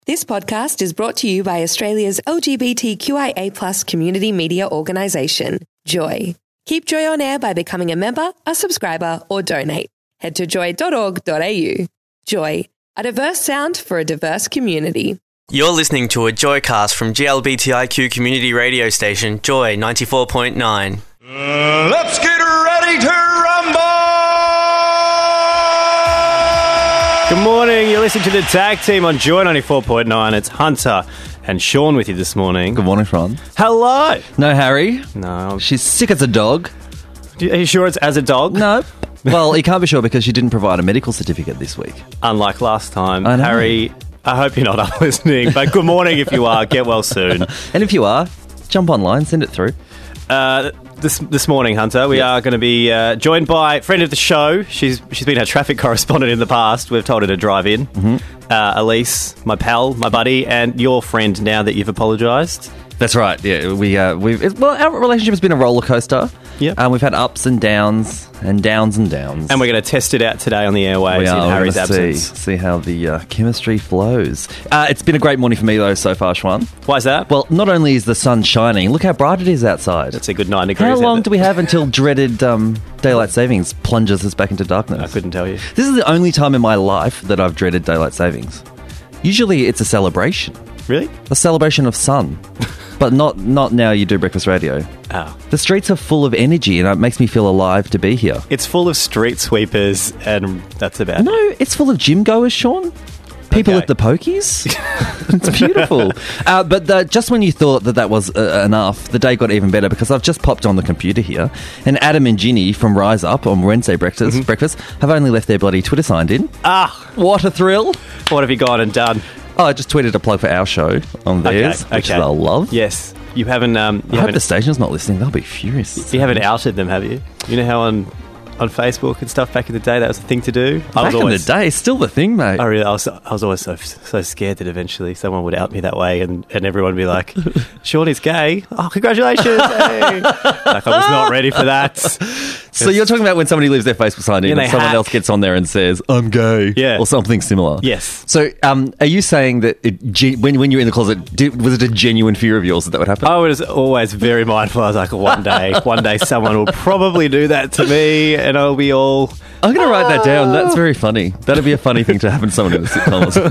This podcast is brought to you by Australia's LGBTQIA+ community media organisation, Joy. Keep Joy on air by becoming a member, a subscriber, or donate. Head to joy.org.au. Joy, a diverse sound for a diverse community. You're listening to a Joycast from GLBTIQ community radio station, Joy 94.9. Let's get ready to rumble! Good morning, you're listening to the Tag Team on Joy 94.9. It's Hunter and Sean with you this morning. Good morning, Ron. Hello! No, Harry. No. She's sick as a dog. Are you sure it's as a dog? No. Well, you can't be sure because she didn't provide a medical certificate this week. Unlike last time. I know. Harry, I hope you're not up listening, but good morning if you are. Get well soon. And if you are, jump online, send it through. This morning, Hunter, we are going to be joined by a friend of the show. She's been our traffic correspondent in the past. We've told her to drive in. Elise, my pal, my buddy, and your friend now that you've apologised. That's right. Yeah, our relationship has been a roller coaster. Yep. We've had ups and downs and downs and downs. And we're going to test it out today on the airwaves in Harry's absence. See how the chemistry flows. It's been a great morning for me, though, so far, Schwan. Why is that? Well, not only is the sun shining, look how bright it is outside. It's a good 9 degrees. How long do we have until dreaded daylight savings plunges us back into darkness? I couldn't tell you. This is the only time in my life that I've dreaded daylight savings. Usually it's a celebration. Really? A celebration of sun. But not now you do breakfast radio. Oh. The streets are full of energy and it makes me feel alive to be here. It's full of street sweepers and that's about it. No, it's full of gym goers, Sean. People at the pokies. It's beautiful. But just when you thought that was enough, the day got even better because I've just popped on the computer here and Adam and Ginny from Rise Up on Wednesday breakfast have only left their bloody Twitter signed in. What a thrill. What have you gone and done? Oh, I just tweeted a plug for our show on theirs, which they'll love. Yes. You haven't... I hope the station's not listening. They'll be furious. You haven't outed them, have you? You know how on Facebook and stuff back in the day that was the thing to do? Back in the day, still the thing, mate. I was always so scared that eventually someone would out me that way and everyone would be like, Shorty's gay. Oh, congratulations. Hey. Like, I was not ready for that. So you're talking about when somebody leaves their Facebook sign in and someone else gets on there and says, I'm gay, or something similar. Yes. So are you saying that when you were in the closet, was it a genuine fear of yours that would happen? I was always very mindful. I was like, one day someone will probably do that to me and I'll be all... I'm going to write that down. That's very funny. That'd be a funny thing to happen to someone in a sitcom or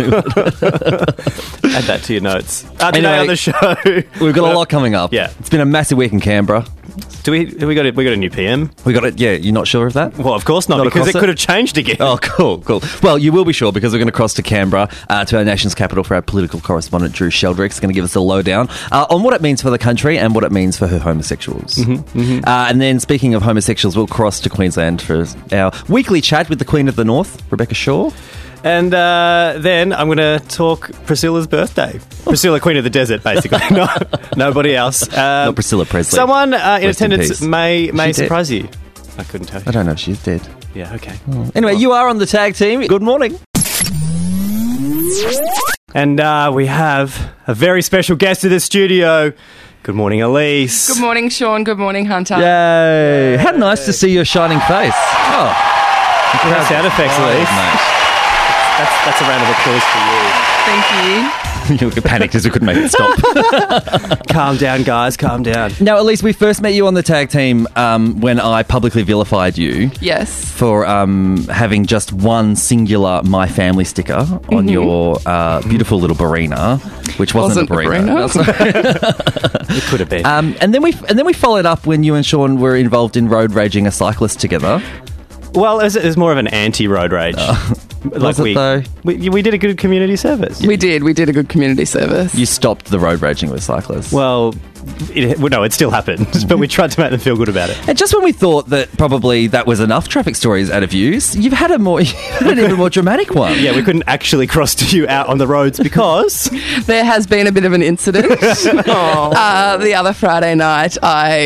something. Add that to your notes. Today on the show... We've got a lot coming up. Yeah. It's been a massive week in Canberra. We got a new PM? We got it. Yeah, you're not sure of that? Well, of course not because it could have changed again. Oh, cool. Well, you will be sure because we're going to cross to Canberra, to our nation's capital for our political correspondent, Drew Sheldrick's going to give us a lowdown on what it means for the country and what it means for her homosexuals. And then, speaking of homosexuals, we'll cross to Queensland for our weekly chat with the Queen of the North, Rebecca Shaw. And then I'm going to talk Priscilla's birthday. Priscilla, Queen of the Desert, basically. Nobody else. Not Priscilla Presley. Someone in attendance may surprise you. I couldn't tell you. I don't know if she's dead. Yeah, okay. Anyway, you are on the tag team. Good morning. And we have a very special guest in the studio. Good morning, Elise. Good morning, Sean. Good morning, Hunter. Yay. How nice to see your shining face. Oh. Sound effects, Elise. That's a round of applause for you. Thank you. You were panicked as we couldn't make it stop. Calm down, guys. Calm down. Now, Elise, we first met you on the tag team when I publicly vilified you. Yes. For having just one singular My Family sticker on your beautiful little Barina, which wasn't a Barina. It could have been. And then we followed up when you and Sean were involved in road raging a cyclist together. Well, it was more of an anti-road rage. Was it though? We did a good community service. We did a good community service. You stopped the road raging with cyclists. Well, it still happened, but we tried to make them feel good about it. And just when we thought that probably that was enough traffic stories out of you, you've had an even more dramatic one. Yeah, we couldn't actually cross to you out on the roads because... There has been a bit of an incident. The other Friday night, I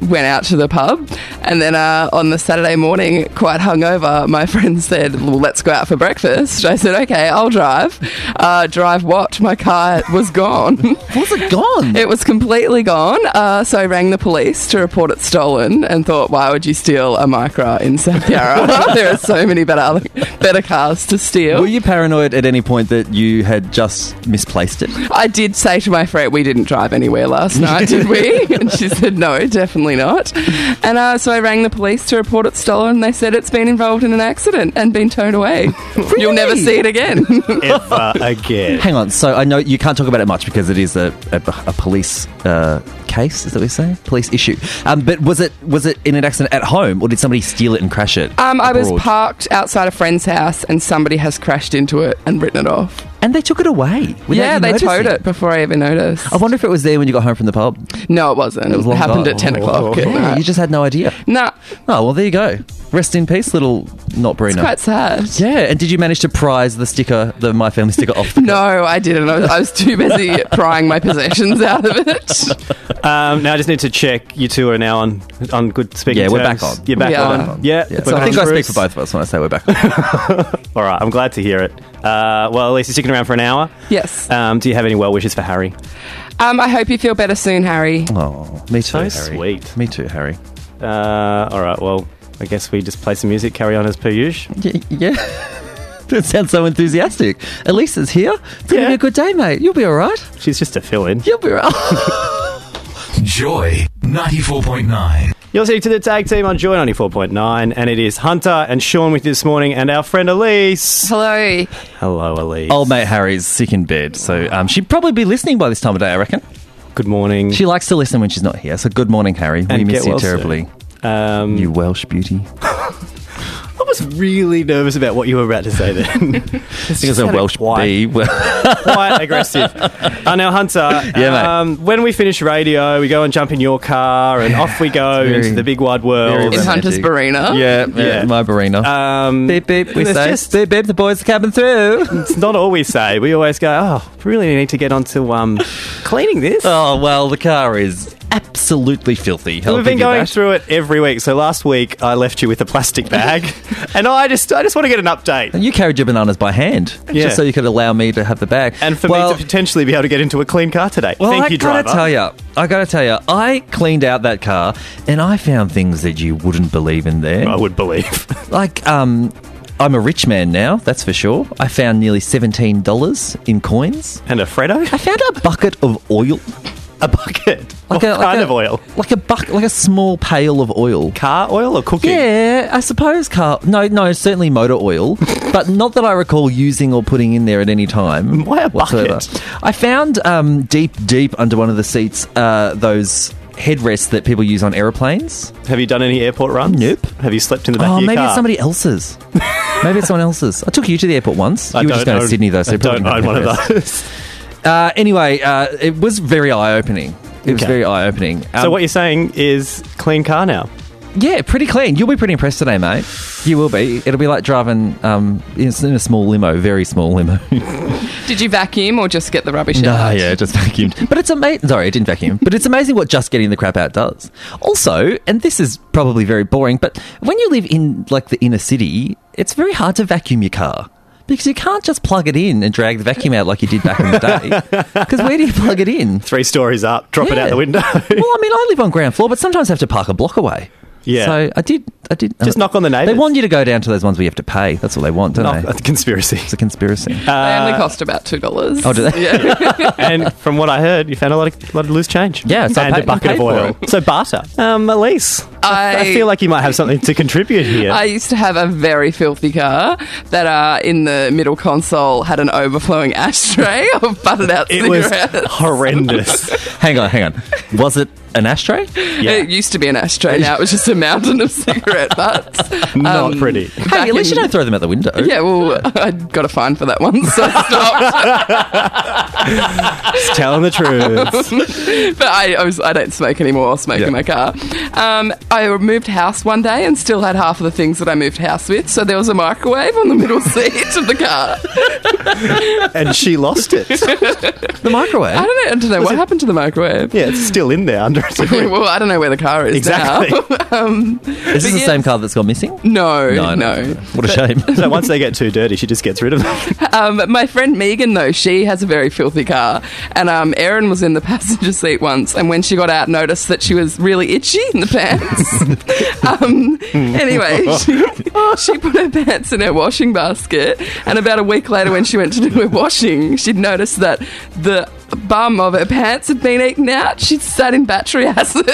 went out to the pub. And then on the Saturday morning, quite hungover, my friend said, well, let's go out for breakfast. I said, okay, I'll drive. Drive what? My car was gone. Was it gone? It was completely gone. So I rang the police to report it stolen and thought, why would you steal a Micra in South Yarra? There are so many better cars to steal. Were you paranoid at any point that you had just misplaced it? I did say to my friend, we didn't drive anywhere last night, did we? And she said, no, definitely not. And so I rang the police to report it stolen. They said it's been involved in an accident and been towed away. Really? You'll never see it again. Ever again. Hang on. So I know you can't talk about it much because it is a police case, is that what we say? Police issue. But was it in an accident at home, or did somebody steal it and crash it? I was abroad? parked outside a friend's house and somebody has crashed into it and written it off. And they took it away. Yeah, they towed it before I even noticed. I wonder if it was there when you got home from the pub. No, it wasn't. It was It long happened ago. at 10 o'clock. at Yeah, night. you just had no idea. Nah, Oh, well, there you go. Rest in peace, little not it's Brina. quite sad. Yeah, and did you manage to prize the sticker, the My Family sticker off the No, I didn't. I was too busy prying my possessions out of it. Now I just need to check you two are now on good speaking Yeah, we're terms. back on. You're back We on. are. Yeah. Yeah, we're so I think I speak Bruce. for both of us when I say we're back on. All right, I'm glad to hear it. Well, at least you're sticking around for an hour. Yes. Do you have any well wishes for Harry? I hope you feel better soon, Harry. Oh, me too, So Harry. sweet. Me too, Harry. All right, well, I guess we just play some music, carry on as per usual. Yeah. That sounds so enthusiastic. Elisa's here. It's going to Yeah. be a good day, mate. You'll be all right. She's just a fill-in. You'll be all right. Joy 94.9. You're listening to the tag team on Joy 94.9, and it is Hunter and Sean with you this morning, and our friend Elise. Hello. Hello, Elise. Old mate Harry's sick in bed, so she'd probably be listening by this time of day, I reckon. Good morning. She likes to listen when she's not here, so good morning, Harry. We And miss get you well terribly. soon. You Welsh beauty. I was really nervous about what you were about to say then. Because a sounded Welsh quite- bee. Quite aggressive. Now, Hunter, Yeah, mate. when we finish radio, we go and jump in your car, and off we go Very- into the big wide very world. In romantic. Hunter's Barina. Yeah, my Barina. Beep, beep, we there's say. just- Beep, beep, the boys are coming through. It's not all we say. We always go, oh, really need to get onto cleaning this. Oh, well, the car is absolutely filthy. I'll We've been give you going that. through it every week. So last week I left you with a plastic bag, and I just want to get an update. And you carried your bananas by hand, Yeah. just so you could allow me to have the bag. And for me to potentially be able to get into a clean car today. Well, Thank I you, gotta driver. tell you, I cleaned out that car and I found things that you wouldn't believe in there. I would believe. Like, I'm a rich man now, that's for sure. I found nearly $17 in coins. And a Freddo? I found a bucket of oil. A bucket? What kind of oil? Like a small pail of oil. Car oil or cooking? Yeah, I suppose No, certainly motor oil, but not that I recall using or putting in there at any time. Why a bucket? whatsoever. I found deep under one of the seats those headrests that people use on aeroplanes. Have you done any airport runs? Nope. Have you slept in the back Oh, of your maybe car? it's somebody else's. Maybe it's someone else's. I took you to the airport once. I You were just don't going to own- Sydney though, so I you probably don't didn't own have one of headrests. those. Anyway, it was very eye-opening. It was Okay. very eye-opening. So what you're saying is clean car now? Yeah, pretty clean. You'll be pretty impressed today, mate. You will be. It'll be like driving in a small limo, very small limo. Did you vacuum or just get the rubbish No, out? yeah, just vacuumed. But it's amazing. Sorry, I didn't vacuum. But it's amazing what just getting the crap out does. Also, and this is probably very boring, but when you live in like the inner city, it's very hard to vacuum your car. Because you can't just plug it in and drag the vacuum out like you did back in the day. Because where do you plug it in? 3 stories up, drop it Yeah. out the window. Well, I mean, I live on ground floor, but sometimes I have to park a block away. Yeah. So I did. Just knock on the neighbours. They want you to go down to those ones where you have to pay. That's what they want, don't Oh, they? that's a conspiracy. It's a conspiracy. They only cost about $2. Oh, do they? Yeah. And from what I heard, you found a lot of loose change. Yeah, so I and paid- a bucket I of paid for oil. So barter. Elise, I feel like you might have something to contribute here. I used to have a very filthy car that in the middle console had an overflowing ashtray of buttered out it was cigarettes. horrendous. Hang on. Was it an ashtray? Yeah. It used to be an ashtray, now it was just a mountain of cigarettes. cigarette butts. Not pretty. Hey, at least you don't throw them out the window. Yeah, well, I got a fine for that one, so I stopped. Just telling the truth. But I don't smoke anymore. I'll smoke in my car. I moved house one day and still had half of the things that I moved house with. So there was a microwave on the middle seat of the car. And she lost it. The microwave. I don't know what happened to the microwave. Yeah, it's still in there under it. Well, I don't know where the car is Exactly. now. Is this the same car that's gone missing? No. What a shame. So once they get too dirty, she just gets rid of them. My friend Megan, though, she has a very filthy car. And Erin was in the passenger seat once, and when she got out, noticed that she was really itchy in the pants. Anyway, she put her pants in her washing basket, and about a week later, when she went to do her washing, she'd noticed that the bum of her pants had been eaten out. She'd sat in battery acid.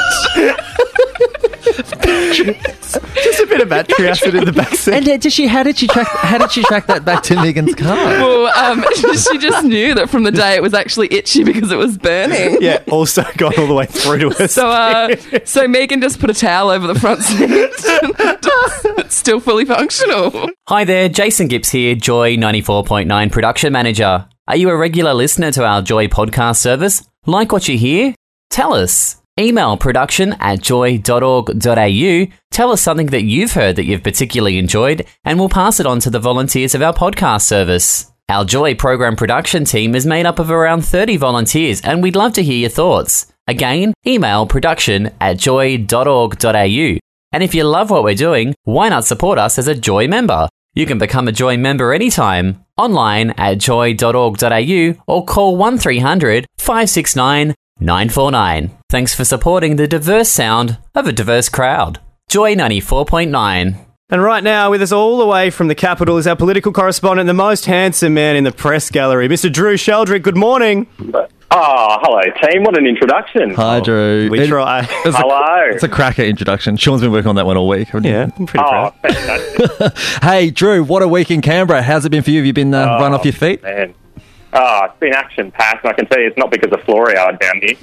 Just a bit of battery acid in the back seat. And how did she track that back to Megan's car? Well, she just knew that from the day it was actually itchy because it was burning. Yeah, also gone all the way through to us. So Megan just put a towel over the front seat. It's still fully functional. Hi there, Jason Gibbs here, Joy 94.9 Production Manager. Are you a regular listener to our Joy podcast service? Like what you hear? Tell us. Email production@joy.org.au. Tell us something that you've heard that you've particularly enjoyed, and we'll pass it on to the volunteers of our podcast service. Our Joy program production team is made up of around 30 volunteers, and we'd love to hear your thoughts. Again, email production@joy.org.au. And if you love what we're doing, why not support us as a Joy member? You can become a Joy member anytime, online at joy.org.au or call 1300 569 949. Thanks for supporting the diverse sound of a diverse crowd. Joy 94.9. And right now, with us all the way from the capital, is our political correspondent, the most handsome man in the press gallery, Mr. Drew Sheldrick. Good morning. Oh, hello, team. What an introduction. Hi, Drew. We try. Hello. It's a cracker introduction. Sean's been working on that one all week. Yeah, I'm pretty proud. Fantastic. Hey, Drew, what a week in Canberra. How's it been for you? Have you been run off your feet? Man. It's been action-packed, and I can tell you it's not because of Floriade down here.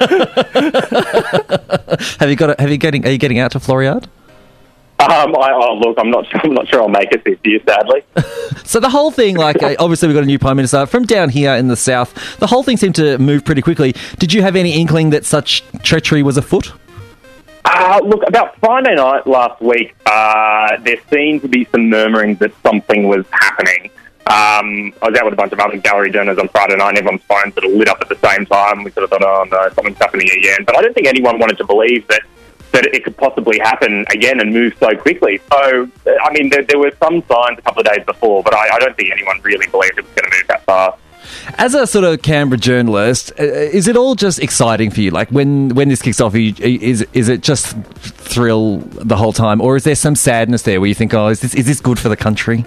Are you getting out to Floriade? Look, I'm not sure I'll make it this year, sadly. So the whole thing, obviously we've got a new Prime Minister from down here in the south. The whole thing seemed to move pretty quickly. Did you have any inkling that such treachery was afoot? Look, about Friday night last week, there seemed to be some murmurings that something was happening. I was out with a bunch of other gallery journalists on Friday night, and everyone's phones sort of lit up at the same time. We sort of thought, oh no, something's happening again. But I don't think anyone wanted to believe that it could possibly happen again and move so quickly. So, I mean, there were some signs a couple of days before, but I don't think anyone really believed it was going to move that fast. As a sort of Canberra journalist, is it all just exciting for you? Like when this kicks off, is it just thrill the whole time, or is there some sadness there where you think, oh, is this good for the country?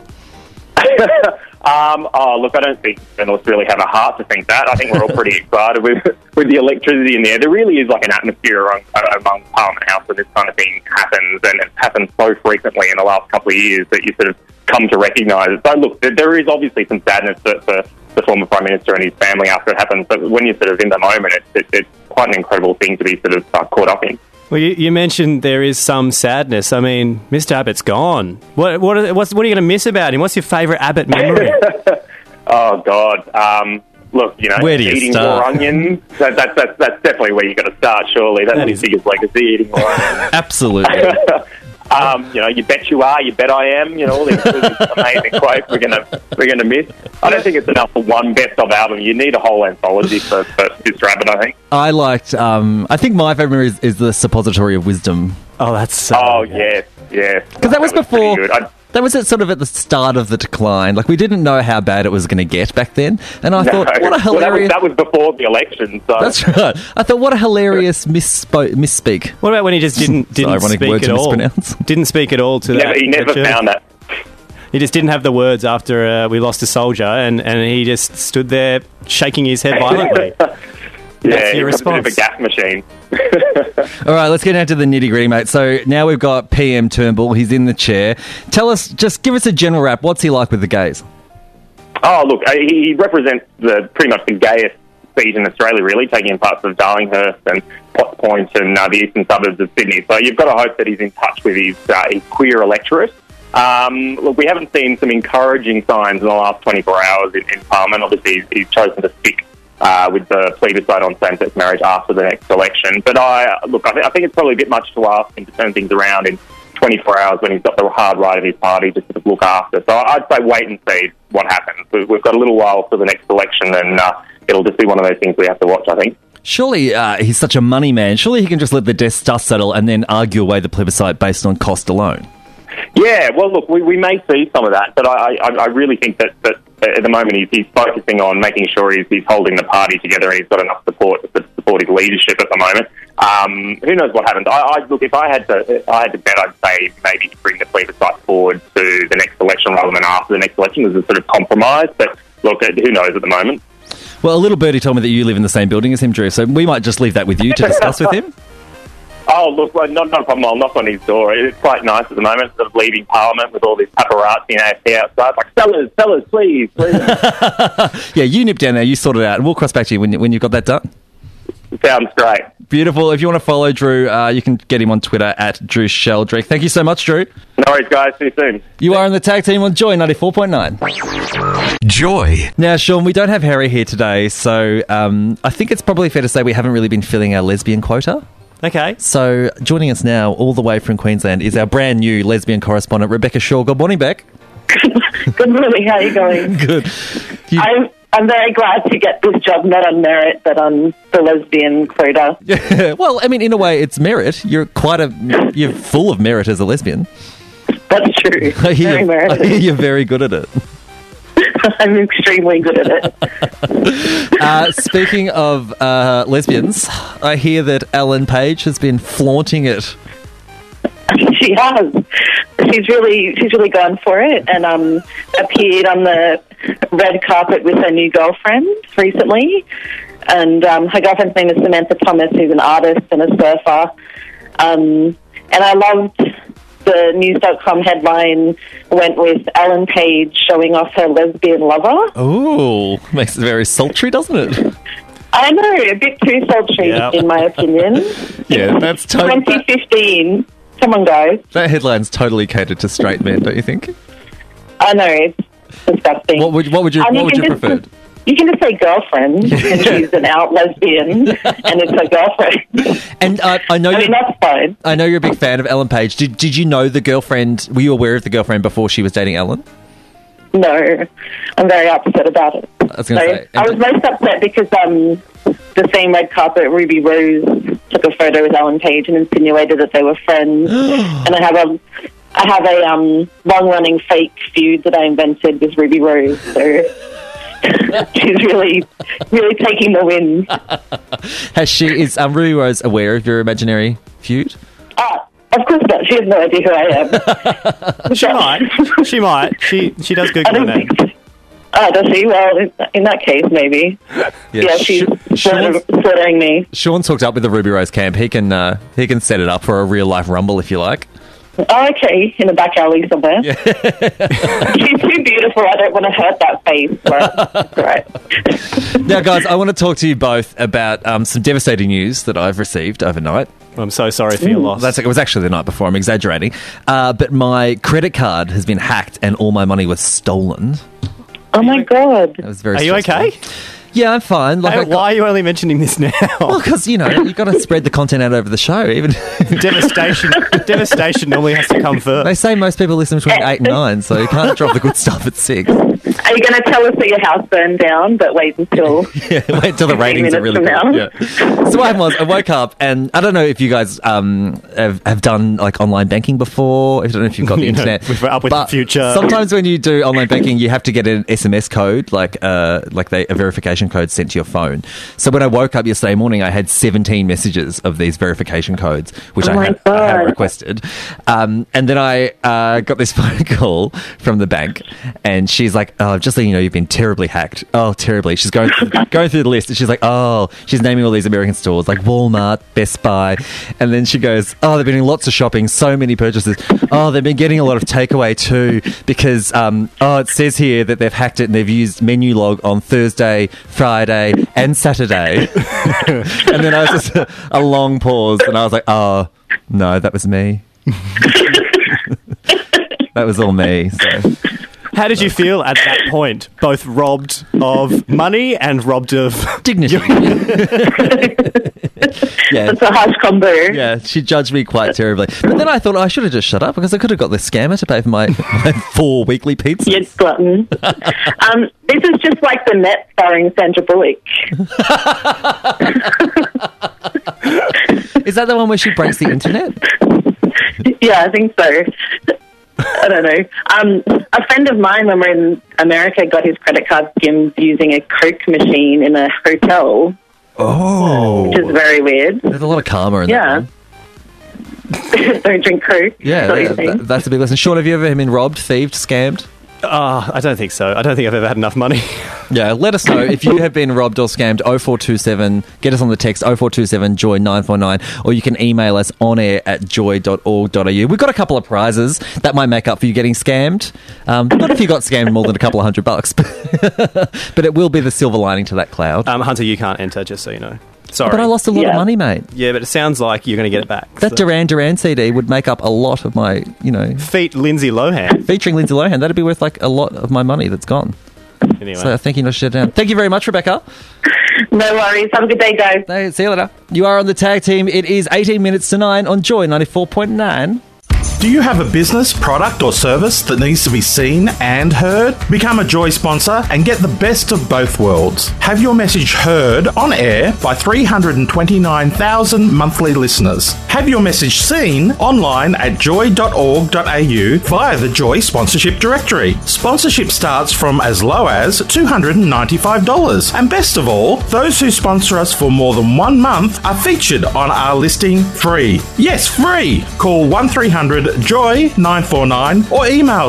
Look, I don't think journalists really have a heart to think that. I think we're all pretty excited with the electricity in the air. There really is like an atmosphere among Parliament House when this kind of thing happens, and it's happened so frequently in the last couple of years that you sort of come to recognise it. So look, there is obviously some sadness for the former Prime Minister and his family after it happens, but when you're sort of in the moment, it's quite an incredible thing to be sort of caught up in. Well, you mentioned there is some sadness. I mean, Mr. Abbott's gone. What are you going to miss about him? What's your favourite Abbott memory? Oh, God. Look, where do you eating start? more onions, that's definitely where you've got to start, surely. That's his biggest legacy, eating more onions. Absolutely. You bet you are, you bet I am, all these amazing quotes we're gonna miss. I don't think it's enough for one best of album. You need a whole anthology for Mr. Abbott, I think. I liked, I think my favourite memory is the Suppository of Wisdom. Oh, that's so yes. Because that was before... That was at the start of the decline. Like, we didn't know how bad it was going to get back then. And I thought, what a hilarious... Well, that was before the election, so... That's right. I thought, what a hilarious misspeak. What about when he just didn't ironic speak word at to all? mispronounce. Didn't speak at all to that. He never found that. He just didn't have the words after we lost a soldier, and he just stood there shaking his head violently. That's your response. A bit of a gas machine. All right, let's get into the nitty-gritty, mate. So now we've got PM Turnbull. He's in the chair. Tell us, just give us a general wrap. What's he like with the gays? Oh, look, he represents pretty much the gayest seat in Australia, really, taking in parts of Darlinghurst and Potts Point and the eastern suburbs of Sydney. So you've got to hope that he's in touch with his queer electorate. Look, we haven't seen some encouraging signs in the last 24 hours in Parliament. Obviously, he's chosen to stick with the plebiscite on same-sex marriage after the next election. But I think it's probably a bit much to ask him to turn things around in 24 hours when he's got the hard right of his party to sort of look after. So I'd say wait and see what happens. We've got a little while for the next election, and it'll just be one of those things we have to watch, I think. Surely he's such a money man. Surely he can just let the dust settle and then argue away the plebiscite based on cost alone. Yeah, well, look, we may see some of that, but I really think that at the moment he's focusing on making sure he's holding the party together and he's got enough support to support his leadership at the moment. Who knows what happens? Look, if I had to bet, I'd say maybe bring the plebiscite forward to the next election rather than after the next election as a sort of compromise. But look, who knows at the moment? Well, a little birdie told me that you live in the same building as him, Drew, so we might just leave that with you to discuss with him. Oh, look, well, not a problem. I'll knock on his door. It's quite nice at the moment, sort of leaving Parliament with all this paparazzi and AFC outside. Like, fellas, please. Yeah, you nip down there, you sort it out, and we'll cross back to you when you've got that done. Sounds great. Beautiful. If you want to follow Drew, you can get him on Twitter at Drew Sheldrick. Thank you so much, Drew. No worries, guys. See you soon. You are in the tag team on Joy 94.9. Joy. Now, Sean, we don't have Harry here today, so I think it's probably fair to say we haven't really been filling our lesbian quota. Okay. So joining us now, all the way from Queensland, is our brand new lesbian correspondent, Rebecca Shaw. Good morning, Beck. Good morning. How are you going? Good. I'm very glad to get this job, not on merit, but on the lesbian quota. Yeah. Well, I mean, in a way, it's merit. You're full of merit as a lesbian. That's true. Very merited. I hear you're very good at it. I'm extremely good at it. Speaking of lesbians, I hear that Ellen Page has been flaunting it. She has. She's really gone for it and appeared on the red carpet with her new girlfriend recently. And her girlfriend's name is Samantha Thomas, who's an artist and a surfer. And I loved the News.com headline went with Ellen Page showing off her lesbian lover. Oh, makes it very sultry, doesn't it? I know, a bit too sultry, in my opinion. Yeah, that's totally... 2015. Come on, guys. That headline's totally catered to straight men, don't you think? I know, it's disgusting. What would you prefer? You can just say girlfriend, and she's an out lesbian, and it's her girlfriend. And I know that's fine. I know you're a big fan of Ellen Page. Did you know the girlfriend? Were you aware of the girlfriend before she was dating Ellen? No, I'm very upset about it. I was going to say. I was most upset because the same red carpet, Ruby Rose took a photo with Ellen Page and insinuated that they were friends. And I have a long-running fake feud that I invented with Ruby Rose. So she's really taking the win. Is Ruby Rose aware of your imaginary feud? Of course not. She has no idea who I am. She might. She does Google her name. Oh, does she? Well, in that case, maybe. Yeah, she's slaughtering me. Sean's hooked up with the Ruby Rose camp. He can set it up for a real-life rumble if you like. Oh, okay, in the back alley somewhere. Yeah. She's too beautiful. I don't want to hurt that face. But right. Now, guys, I want to talk to you both about some devastating news that I've received overnight. I'm so sorry for your loss. It was actually the night before. I'm exaggerating. But my credit card has been hacked and all my money was stolen. Oh, my God. That was very Are you okay? Yeah, I'm fine. Why are you only mentioning this now? Well, because, you've got to spread the content out over the show. Even Devastation normally has to come first. They say most people listen between 8 and 9, so you can't drop the good stuff at 6. Are you going to tell us that your house burned down, but wait until the ratings are really good? Yeah. So what happened was, I woke up, and I don't know if you guys have done like online banking before. I don't know if you've got the internet. We're up with the future. Sometimes when you do online banking, you have to get an SMS code, like a verification code sent to your phone. So when I woke up yesterday morning, I had 17 messages of these verification codes, which I had requested. And then I got this phone call from the bank, and she's like, oh, just letting you know you've been terribly hacked. Oh, terribly. She's going through the list and she's like, oh, she's naming all these American stores like Walmart, Best Buy. And then she goes, oh, they've been doing lots of shopping, so many purchases. Oh, they've been getting a lot of takeaway too because, it says here that they've hacked it and they've used Menulog on Thursday, Friday and Saturday. And then I was just a long pause and I was like, oh, no, that was me. That was all me. So. How did you feel at that point? Both robbed of money and robbed of dignity. Yeah, it's a harsh combo. Yeah, she judged me quite terribly. But then I thought I should have just shut up because I could have got the scammer to pay for my 4 weekly pizzas. Yes, glutton. This is just like The Net starring Sandra Bullock. Is that the one where she breaks the internet? Yeah, I think so. I don't know. A friend of mine, when we were in America, got his credit card skimmed using a Coke machine in a hotel. Oh. Which is very weird. There's a lot of karma in that one. Don't drink Coke. Yeah, that's a big lesson. Sean, have you ever been robbed, thieved, scammed? I don't think so. I don't think I've ever had enough money. Yeah, let us know if you have been robbed or scammed. 0427. Get us on the text 0427 Joy 949, or you can email us on air at joy.org.au. We've got a couple of prizes that might make up for you getting scammed. Not if you got scammed more than a couple of $100, but it will be the silver lining to that cloud. Hunter, you can't enter, just so you know. Sorry. But I lost a lot of money, mate. Yeah, but it sounds like you're going to get it back. That Duran Duran CD would make up a lot of my, Featuring Lindsay Lohan. That'd be worth like a lot of my money that's gone. Anyway. So I think you know, shut down. Thank you very much, Rebecca. No worries. Have a good day, guys. Hey, see you later. You are on the tag team. It is 18 minutes to 9 on Joy 94.9. Do you have a business, product or service that needs to be seen and heard? Become a Joy sponsor and get the best of both worlds. Have your message heard on air by 329,000 monthly listeners. Have your message seen online at joy.org.au via the Joy Sponsorship Directory. Sponsorship starts from as low as $295. And best of all, those who sponsor us for more than 1 month are featured on our listing free. Yes, free! Call 1300 Joy 949 or email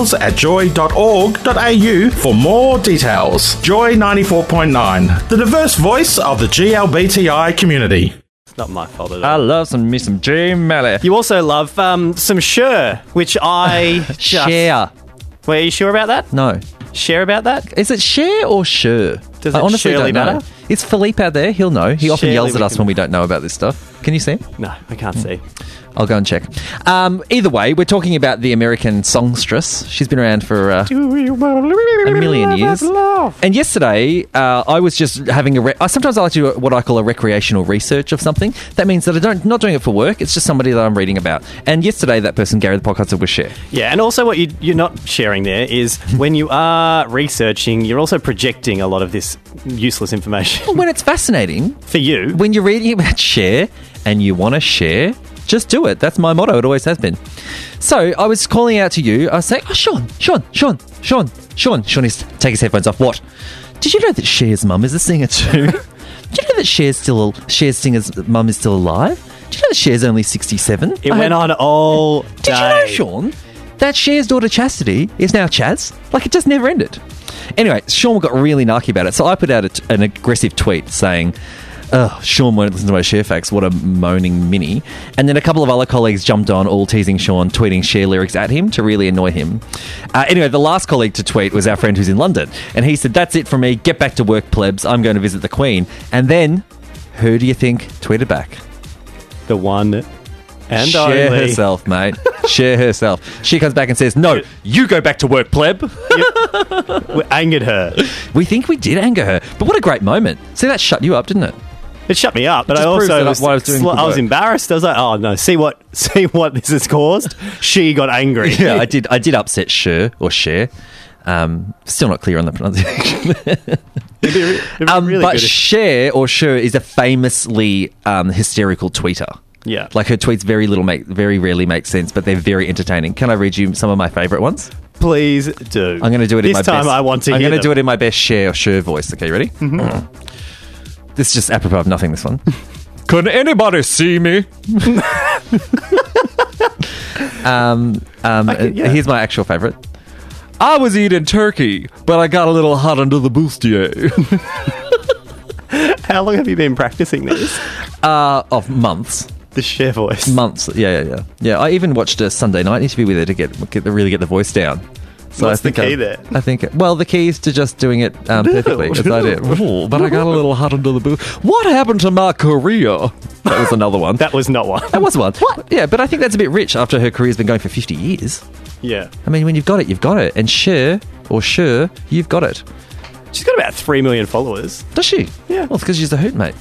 sales@joy.org.au for more details. Joy 94.9, the diverse voice of the GLBTI community. It's not my fault at all. I love some J Malley. You also love some Sure, which I Share. Wait, are you sure about that? No. Share about that? Is it share or sure? Does I it honestly surely don't know. matter? It's Philippe out there. He'll know. He often Surely yells at we us can- when we don't know about this stuff. Can you see him? No, I can't see. I'll go and check. Either way, we're talking about the American songstress. She's been around for a million years. And yesterday, I was just having sometimes I like to do what I call a recreational research of something. That means that not doing it for work. It's just somebody that I'm reading about. And yesterday, that person, Gary, the podcaster, was Cher. Yeah, and also what you're not sharing there is when you are researching, you're also projecting a lot of this useless information. Well, when it's fascinating for you, when you're reading about Cher and you want to share, just do it. That's my motto. It always has been. So I was calling out to you. I was saying, oh, Sean needs to take his headphones off. What? Did you know that Cher's mum is a singer too? Did you know that Cher's singer's mum is still alive? Did you know that Cher's only 67? It went on all day. Did you know, Sean, that Cher's daughter Chastity is now Chaz? Like, it just never ended. Anyway, Sean got really narky about it. So I put out an aggressive tweet saying, oh, Sean won't listen to my Cher facts. What a moaning mini. And then a couple of other colleagues jumped on, all teasing Sean, tweeting Cher lyrics at him to really annoy him. Anyway, the last colleague to tweet was our friend who's in London. And he said, that's it from me. Get back to work, plebs. I'm going to visit the Queen. And then, who do you think tweeted back? The one and Cher only. herself, mate. Cher herself. She comes back and says, no, you go back to work, pleb. We angered her. We think we did anger her. But what a great moment. See, that shut you up, didn't it? It shut me up, but Just I proves also that what I was doing good I was work. embarrassed. I was like, "Oh no! See what this has caused." She got angry. Yeah, I did upset Cher or Cher. Still not clear on the pronunciation. Really but good. Cher or Cher is a famously hysterical tweeter. Yeah, like her tweets very rarely make sense, but they're very entertaining. Can I read you some of my favourite ones? Please do. I'm going to do it in my best. This time I want to I'm hear going to do them. it in my best Cher or Cher voice. Okay, you ready? Mm-hmm. This is just apropos of nothing, this one. Can anybody see me? Yeah. Here's my actual favourite. I was eating turkey, but I got a little hot under the bustier. How long have you been practicing this? Of months. The Cher voice. Months. Yeah. I even watched a Sunday night interview with her to really get the voice down. So What's I think the key there? I think, well, the key is to just doing it perfectly. As I did. Ooh, but I got a little hot under the boot. What happened to my career? That was another one. That was not one. That was one. What? Yeah, but I think that's a bit rich after her career's been going for 50 years. Yeah. I mean, when you've got it, you've got it. And Cher, you've got it. She's got about 3 million followers. Does she? Yeah. Well, it's because she's a hoot, mate.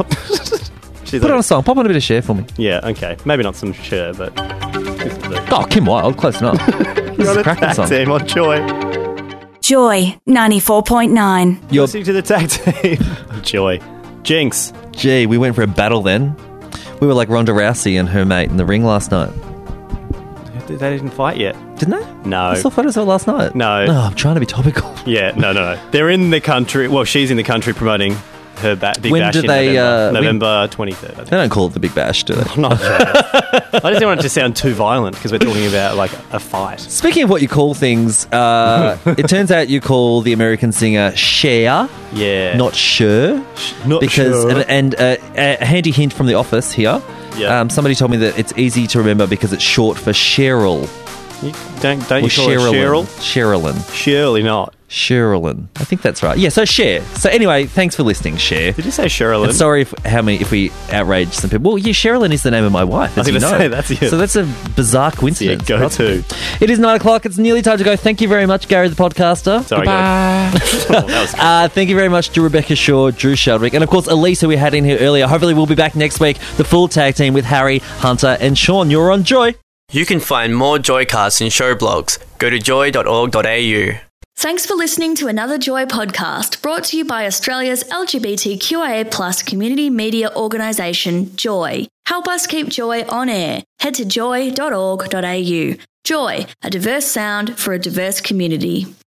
She's Put on a song. Pop on a bit of Cher for me. Yeah, okay. Maybe not some Cher, but... Oh, Kim Wilde. Close enough. This is a cracking Tag song. team on Joy. Joy 94.9. You're Listening to the tag team. Joy. Jinx. Gee, we went for a battle then. We were like Ronda Rousey and her mate in the ring last night. They didn't fight yet. Didn't they? No. I saw photos of it last night. No. Oh, I'm trying to be topical. Yeah, no. They're in the country. Well, she's in the country promoting her big When bash do in they, November 23rd. I They think. don't call it the Big Bash, do they? I'm not sure. I just didn't want it to sound too violent because we're talking about like a fight. Speaking of what you call things, it turns out you call the American singer Cher, Yeah. not Cher. Not because Cher. And a handy hint from The Office here. Yeah. Somebody told me that it's easy to remember because it's short for Cheryl. You don't you Or call her Cheryl? Sherilyn. Surely not. Sherilyn. I think that's right. Yeah, so Cher. So anyway, thanks for listening, Cher. Did you say Sherilyn? And sorry if we outraged some people. Well, yeah, Sherilyn is the name of my wife, as I was you gonna know. say, that's you. So that's a bizarre coincidence. Yeah, go to. It is 9 o'clock. It's nearly time to go. Thank you very much, Gary the podcaster. Sorry, Bye. Oh, that was Thank you very much to Rebecca Shaw, Drew Sheldrick, and of course Elise, who we had in here earlier. Hopefully we'll be back next week. The full tag team with Harry, Hunter, and Sean. You're on Joy. You can find more Joycasts and show blogs. Go to joy.org.au. Thanks for listening to another Joy podcast brought to you by Australia's LGBTQIA+ community media organisation, Joy. Help us keep Joy on air. Head to joy.org.au. Joy, a diverse sound for a diverse community.